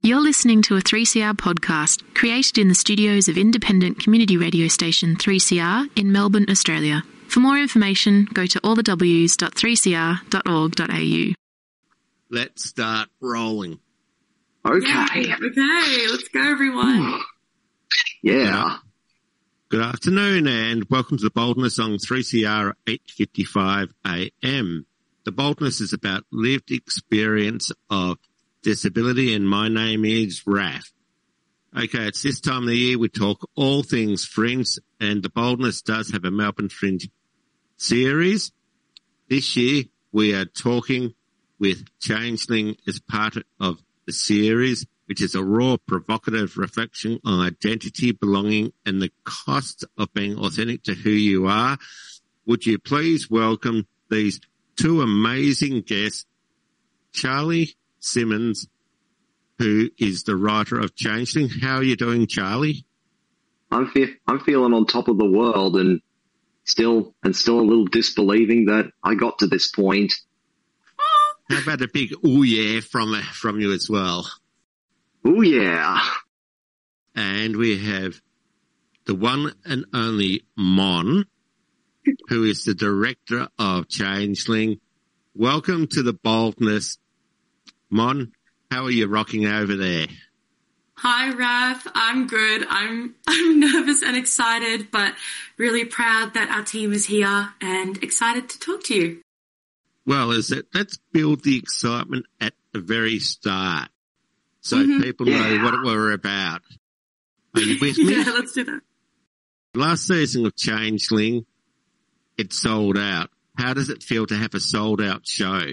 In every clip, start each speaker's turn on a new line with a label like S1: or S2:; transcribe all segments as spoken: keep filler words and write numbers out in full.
S1: You're listening to a three C R podcast created in the studios of independent community radio station three C R in Melbourne, Australia. For more information, go to all the w s dot three c r dot org dot a u.
S2: Let's start rolling.
S3: Okay.
S4: Yeah, okay, let's go, everyone.
S3: Yeah.
S2: Good afternoon and welcome to the Boldness on three C R eight fifty-five a m. The Boldness is about lived experience of disability, and my name is Raf. Okay, it's this time of the year we talk all things Fringe, and the Boldness does have a Melbourne Fringe series. This year we are talking with Changeling as part of the series, which is a raw, provocative reflection on identity, belonging, and the cost of being authentic to who you are. Would you please welcome these two amazing guests, Charlie Simmons, who is the writer of Changeling. How are you doing, Charlie?
S3: I'm fe- I'm feeling on top of the world and still and still a little disbelieving that I got to this point.
S2: How about a big ooh yeah from from you as well?
S3: Ooh yeah.
S2: And we have the one and only Mon, who is the director of Changeling. Welcome to the Boldness. Mon, how are you rocking over there?
S4: Hi, Raf. I'm good. I'm I'm nervous and excited, but really proud that our team is here and excited to talk to you.
S2: Well, is it? Let's build the excitement at the very start, so
S4: Mm-hmm.
S2: people
S3: Yeah.
S2: know what we're about. Are you with me?
S4: Yeah, let's do that.
S2: Last season of Changeling, it sold out. How does it feel to have a sold out show,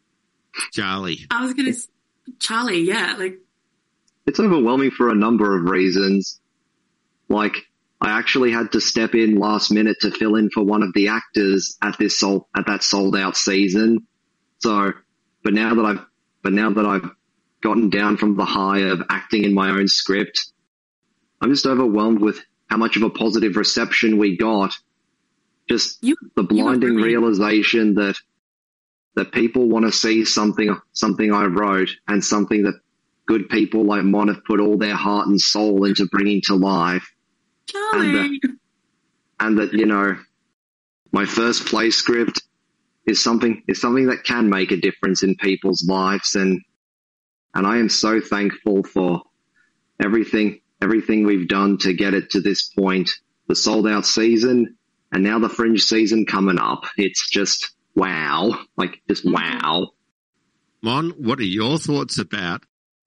S2: Charlie?
S4: I was going to, Charlie, yeah, like,
S3: It's overwhelming for a number of reasons. Like, I actually had to step in last minute to fill in for one of the actors at this sold, at that sold out season. So, but now that I've, but now that I've gotten down from the high of acting in my own script, I'm just overwhelmed with how much of a positive reception we got. Just
S4: You-
S3: the blinding
S4: really-
S3: realization that, that people want to see something, something I wrote and something that good people like Mon have put all their heart and soul into bringing to life.
S4: Charlie.
S3: And that, you know, my first play script is something, is something that can make a difference in people's lives. And, and I am so thankful for everything, everything we've done to get it to this point, the sold out season and now the Fringe season coming up. It's just wow, like just wow.
S2: Mon, what are your thoughts about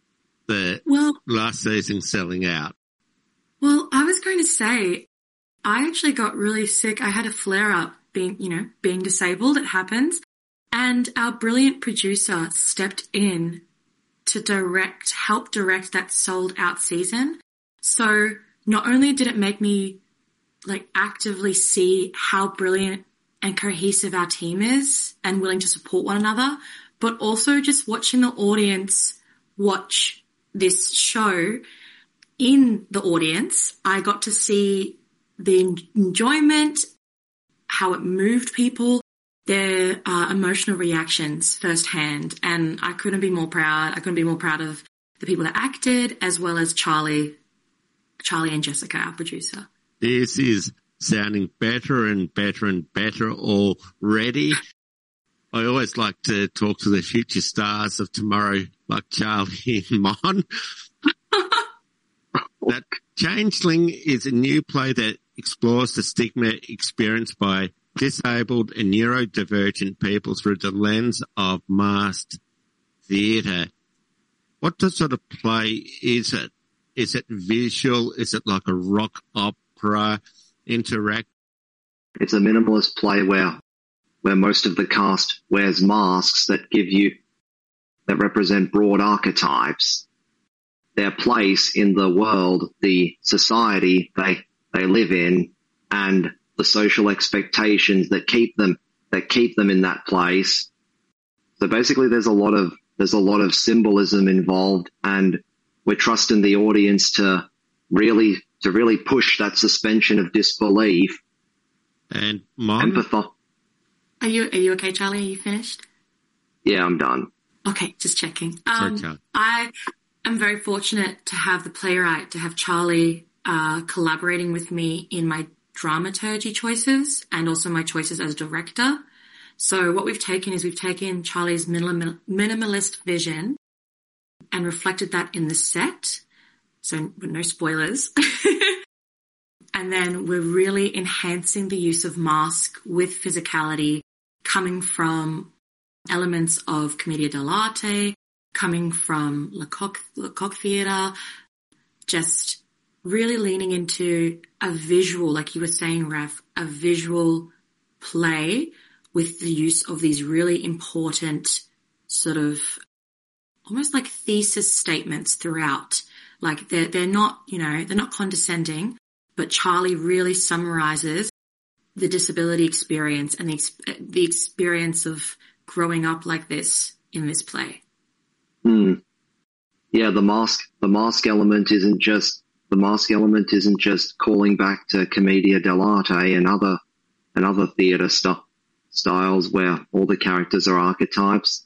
S2: the
S4: Well,
S2: last season selling out?
S4: well, I was going to say, I actually got really sick. I had a flare up being, you know, being disabled. It happens. And our brilliant producer stepped in to direct, help direct that sold out season. So not only did it make me like actively see how brilliant and cohesive our team is and willing to support one another, but also just watching the audience watch this show in the audience, I got to see the enjoyment, how it moved people, their uh, emotional reactions firsthand. And I couldn't be more proud. I couldn't be more proud of the people that acted, as well as Charlie, Charlie and Jessica, our producer.
S2: This is sounding better and better and better already. I always like to talk to the future stars of tomorrow, like Charlie and Mon. That Changeling is a new play that explores the stigma experienced by disabled and neurodivergent people through the lens of masked theatre. What sort of play is it? Is it visual? Is it like a rock opera? Interact?
S3: It's a minimalist play where where most of the cast wears masks that give you, that represent broad archetypes, their place in the world, the society they, they live in, and the social expectations that keep them, that keep them in that place. So basically there's a lot of, there's a lot of symbolism involved, and we're trusting the audience to really, to really push that suspension of disbelief.
S2: And Mon?
S3: Empatho-
S4: Are you, are you okay, Charlie? Are you finished?
S3: yeah, I'm done.
S4: Okay, just checking.
S2: Sorry,
S4: Um,
S2: Charlie.
S4: I, I'm very fortunate to have the playwright, to have Charlie uh, collaborating with me in my dramaturgy choices and also my choices as director. So what we've taken is we've taken Charlie's minimal, minimalist vision and reflected that in the set. So no spoilers. And then we're really enhancing the use of mask with physicality, coming from elements of Commedia dell'arte, coming from Lecoq, Lecoq Theatre, just really leaning into a visual, like you were saying, Raf, a visual play with the use of these really important sort of almost like thesis statements throughout. Like they're, they're not, you know, they're not condescending, but Charlie really summarizes the disability experience and the, the experience of growing up like this in this play.
S3: Mm. Yeah, the mask, the mask element isn't just, the mask element isn't just calling back to Commedia dell'arte and other, and other theatre st- styles where all the characters are archetypes.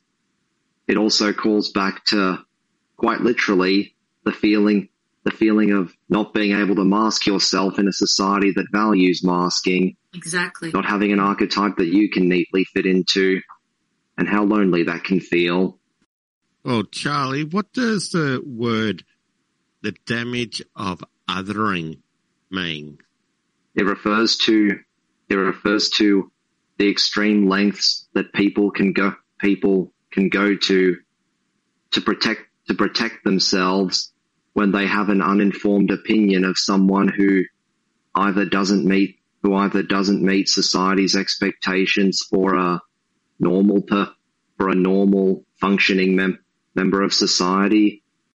S3: It also calls back to, quite literally, the feeling, the feeling of not being able to mask yourself in a society that values masking.
S4: Exactly.
S3: Not having an archetype that you can neatly fit into, and how lonely that can feel.
S2: Well, Charlie, what does the word, the damage of othering, mean?
S3: It refers to, it refers to the extreme lengths that people can go, people can go to, to protect, to protect themselves when they have an uninformed opinion of someone who either doesn't meet, who either doesn't meet society's expectations for a normal per, for a normal functioning mem- member of society,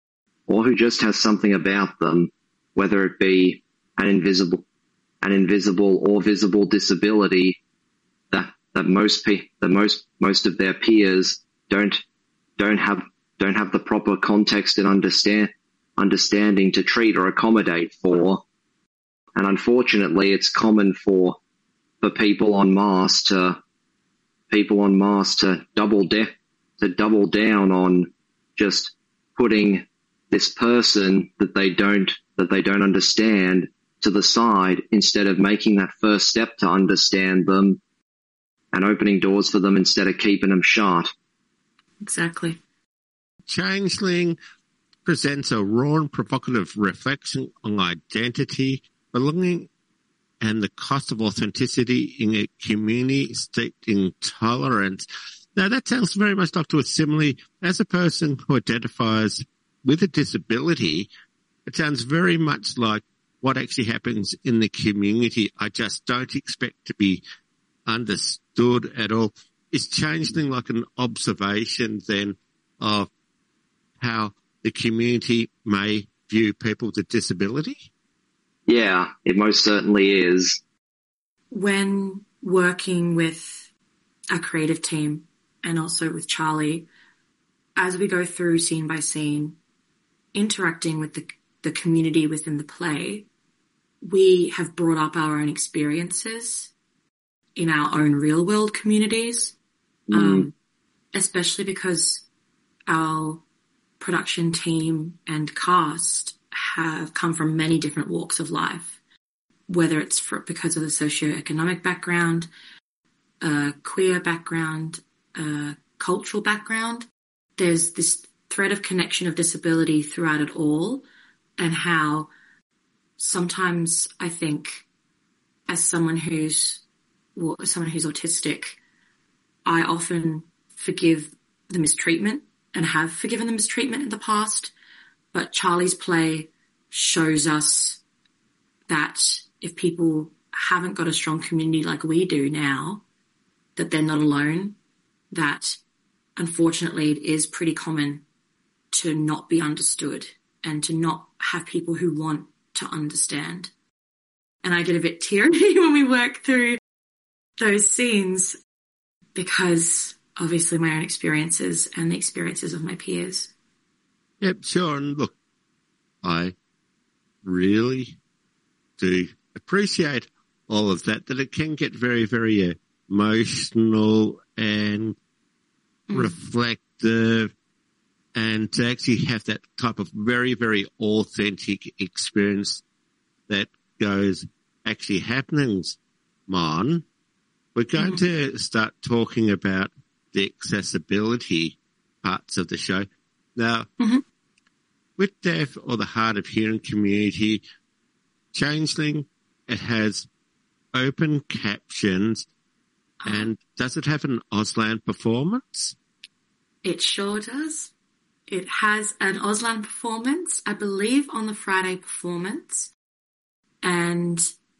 S3: or who just has something about them, whether it be an invisible, an invisible or visible disability that, that most pe- that most, most of their peers don't, don't have, don't have the proper context and understand, understanding to treat or accommodate for. And unfortunately, it's common for, for people en masse to, people en masse to double de- to double down on just putting this person that they don't, that they don't understand to the side instead of making that first step to understand them and opening doors for them instead of keeping them shut.
S4: Exactly.
S2: Changeling presents a raw and provocative reflection on identity, belonging, and the cost of authenticity in a community steeped in tolerance. Now, that sounds very much like to a simile. As a person who identifies with a disability, it sounds very much like what actually happens in the community. I just don't expect to be understood at all. Is Changeling like an observation then of how the community may view people with disability?
S3: Yeah, it most certainly is.
S4: When working with a creative team and also with Charlie, as we go through scene by scene, interacting with the, the community within the play, we have brought up our own experiences in our own real world communities, mm. um, especially because our production team and cast have come from many different walks of life, whether it's for, because of the socioeconomic background, uh, queer background, uh, cultural background. There's this thread of connection of disability throughout it all, and how sometimes I think as someone who's, well, as someone who's autistic, I often forgive the mistreatment and have forgiven the mistreatment in the past. But Charlie's play shows us that if people haven't got a strong community like we do now, that they're not alone, that unfortunately it is pretty common to not be understood and to not have people who want to understand. And I get a bit teary when we work through those scenes because obviously my own experiences and the experiences of my peers.
S2: Yep, sure. And look, I really do appreciate all of that, that it can get very, very emotional and mm. reflective. and to actually have that type of very, very authentic experience that goes actually happening, Mon, we're going mm-hmm. to start talking about the accessibility parts of the show. Now, mm-hmm. with deaf or the hard of hearing community, Changeling, it has open captions, and does it have an Auslan performance?
S4: It sure does. It has an Auslan performance, I believe, on the Friday performance. And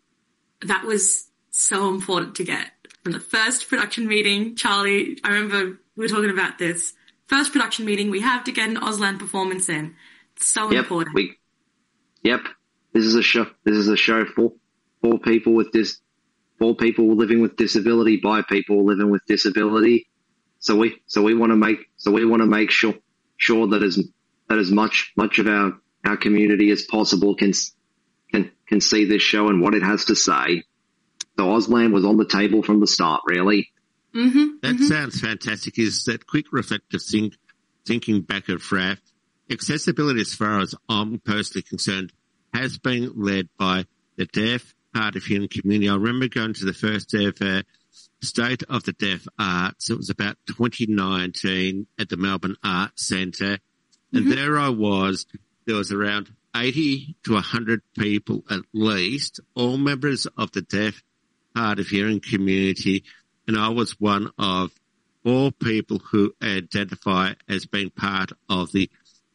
S4: that was so important to get. From the first production meeting, Charlie, I remember we were talking about this. First production meeting, we have to get an Auslan performance in. It's so
S3: yep,
S4: important.
S3: We, yep. This is a show. This is a show for for people with this, for people living with disability by people living with disability. So we so we want to make so we want to make sure sure that as that as much much of our, our community as possible can can can see this show and what it has to say. So Auslan was on the table from the start, really.
S4: Mm-hmm,
S2: that
S4: mm-hmm.
S2: sounds fantastic. Is that quick reflective think, thinking back of R A F? Accessibility, as far as I'm personally concerned, has been led by the deaf, hard of hearing community. I remember going to the first ever State of the Deaf Arts. It was about twenty nineteen at the Melbourne Arts Centre. And mm-hmm. there I was. There was around eighty to one hundred people at least, all members of the deaf, hard of hearing community. And I was one of four people who identify as being part of the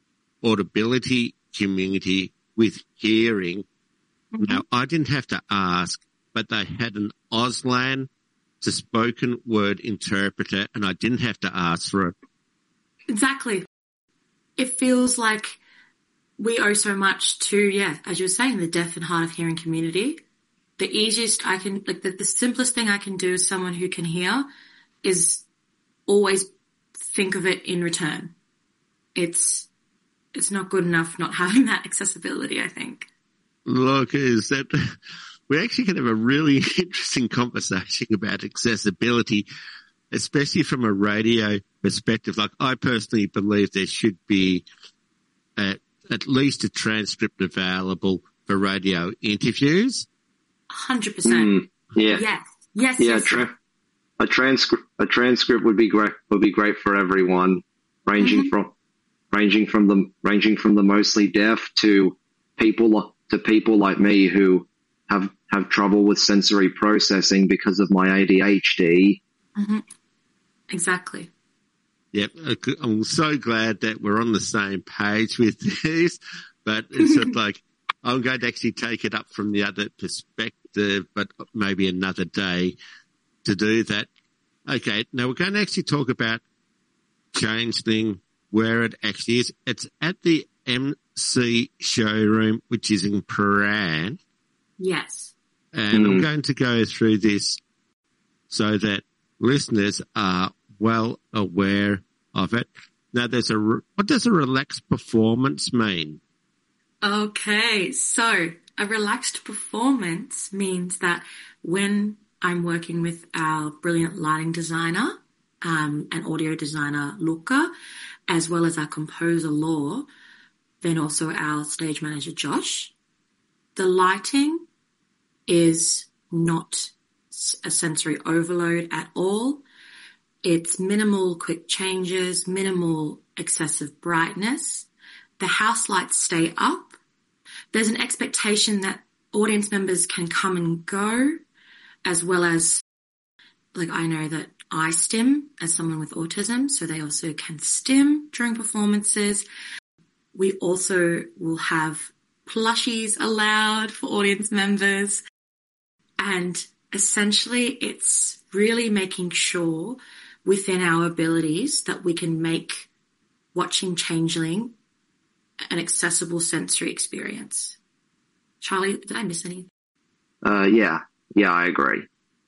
S2: audibility community with hearing. Mm-hmm. Now, I didn't have to ask, but they had an Auslan to spoken word interpreter, and I didn't have to ask for it.
S4: Exactly. It feels like we owe so much to, yeah, as you were saying, the deaf and hard of hearing community. The easiest I can, like the, the simplest thing I can do as someone who can hear is always think of it in return. It's, it's not good enough not having that accessibility, I think.
S2: Look, is that we actually can have a really interesting conversation about accessibility, especially from a radio perspective. Like, I personally believe there should be a, at least a transcript available for radio interviews.
S4: one hundred percent.
S3: Mm, yeah.
S4: Yes. Yes.
S3: Yeah.
S4: Yes,
S3: tra- a transcript, a transcript would be great. Would be great for everyone, ranging mm-hmm. from, ranging from the, ranging from the mostly deaf to people to people like me who have have trouble with sensory processing because of my A D H D.
S4: Mm-hmm. Exactly.
S2: Yep, I'm so glad that we're on the same page with this, but it's sort of like I'm going to actually take it up from the other perspective, but maybe another day to do that. Okay, now we're going to actually talk about Changeling, where it actually is. It's at the M C showroom, which is in Prahran.
S4: Yes.
S2: And
S3: mm.
S2: I'm going to go through this so that listeners are well aware of it. Now, there's a, what does a relaxed performance mean?
S4: Okay, so a relaxed performance means that when I'm working with our brilliant lighting designer, um, and audio designer, Luca, as well as our composer, Law, then also our stage manager, Josh, the lighting is not a sensory overload at all. It's minimal quick changes, minimal excessive brightness. The house lights stay up. There's an expectation that audience members can come and go, as well as, like, I know that I stim as someone with autism, so they also can stim during performances. We also will have plushies allowed for audience members. And essentially it's really making sure within our abilities that we can make watching Changeling an accessible sensory experience. Charlie, did I miss anything?
S3: Uh, yeah. Yeah, I agree.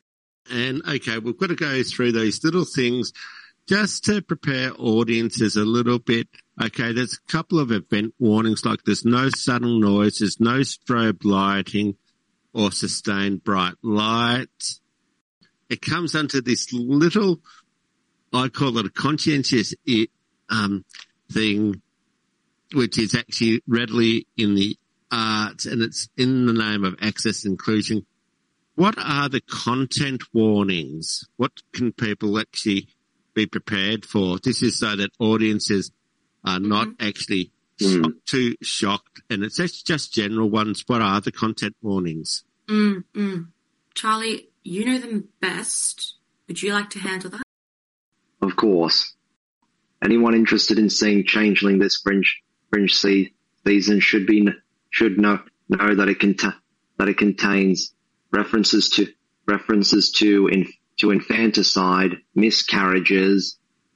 S2: And okay, we've got to go through these little things just to prepare audiences a little bit. Okay, there's a couple of event warnings, like there's no sudden noise, there's no strobe lighting or sustained bright lights. It comes under this little, I call it a conscientious um, thing which is actually readily in the arts, and it's in the name of access and inclusion. What are the content warnings? What can people actually be prepared for? This is so that audiences are not mm-hmm. actually mm. shocked, too shocked, and it's just general ones. What are the content warnings?
S4: Mm-hmm. Charlie, you know them best. Would you like to handle that?
S3: Of course. Anyone interested in seeing Changeling this fringe fringe se- season should be should know know that it cont- that it contains references to references to in, to infanticide, miscarriages,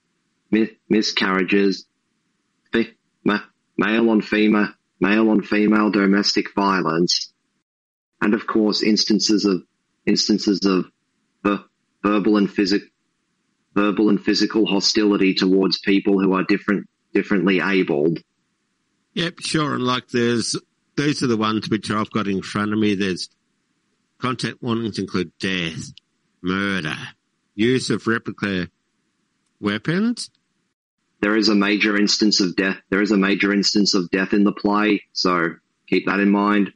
S3: mi- miscarriages, fi- ma- male on female male on female domestic violence, and of course instances of instances of ver- verbal and physical verbal and physical hostility towards people who are different differently abled.
S2: Yep, sure. And like there's those are the ones which I've got in front of me. There's content warnings include death, murder, use of replica weapons.
S3: There is a major instance of death. There is a major instance of death in the play, so keep that in mind.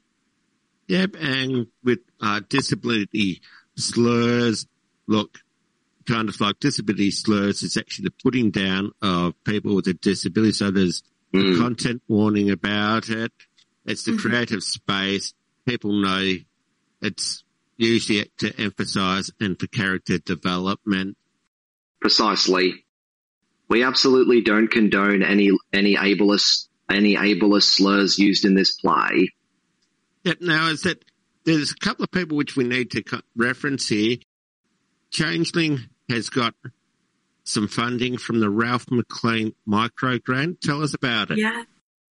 S2: Yep, and with uh, disability slurs, look, kind of like disability slurs, it's actually the putting down of people with a disability. So there's mm. the content warning about it. It's the mm-hmm. creative space. People know it's usually to emphasize and for character development.
S3: Precisely. We absolutely don't condone any any ableist any ableist slurs used in this play.
S2: Yep. Now, is that there's a couple of people which we need to reference here. Changeling has got some funding from the Ralph McLean Micro Grant. Tell us about it.
S4: Yeah.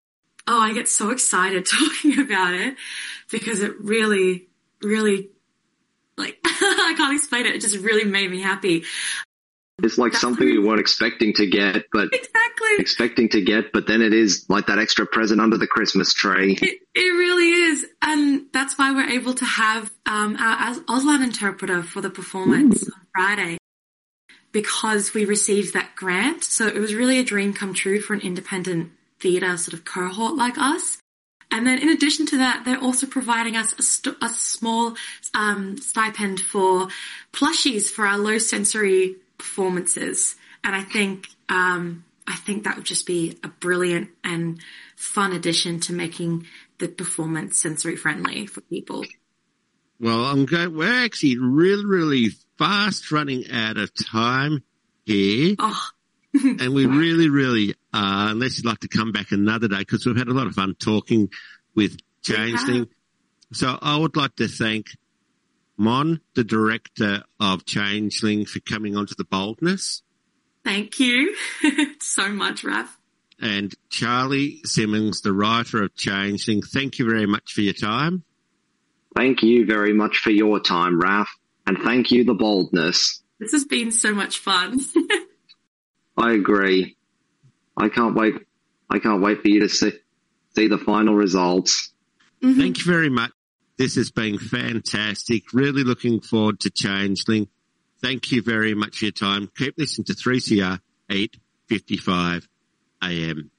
S4: Oh, I get so excited talking about it because it really, really, like, I can't explain it. It just really made me happy.
S3: It's like That's something you weren't expecting to get, but
S4: exactly
S3: expecting to get, but then it is like that extra present under the Christmas tree.
S4: It, it really is. And that's why we're able to have um, our Auslan interpreter for the performance Ooh. on Friday, because we received that grant. So it was really a dream come true for an independent theatre sort of cohort like us. And then in addition to that, they're also providing us a, st- a small um, stipend for plushies for our low sensory performances. And I think um, I think that would just be a brilliant and fun addition to making the performance sensory friendly for people.
S2: Well, I'm going, we're actually really, really fast running out of time here.
S4: Oh.
S2: And we really, really are, unless you'd like to come back another day, because we've had a lot of fun talking with Changeling. So I would like to thank Mon, the director of Changeling, for coming onto The Boldness.
S4: Thank you so much, Raph.
S2: And Charlie Simmons, the writer of Changeling, thank you very much for your time.
S3: Thank you very much for your time, Raph. And thank you, The Boldness.
S4: This has been so much fun.
S3: I agree. I can't wait. I can't wait for you to see, see the final results.
S2: Mm-hmm. Thank you very much. This has been fantastic. Really looking forward to Changeling. Thank you very much for your time. Keep listening to three C R eight fifty-five A M.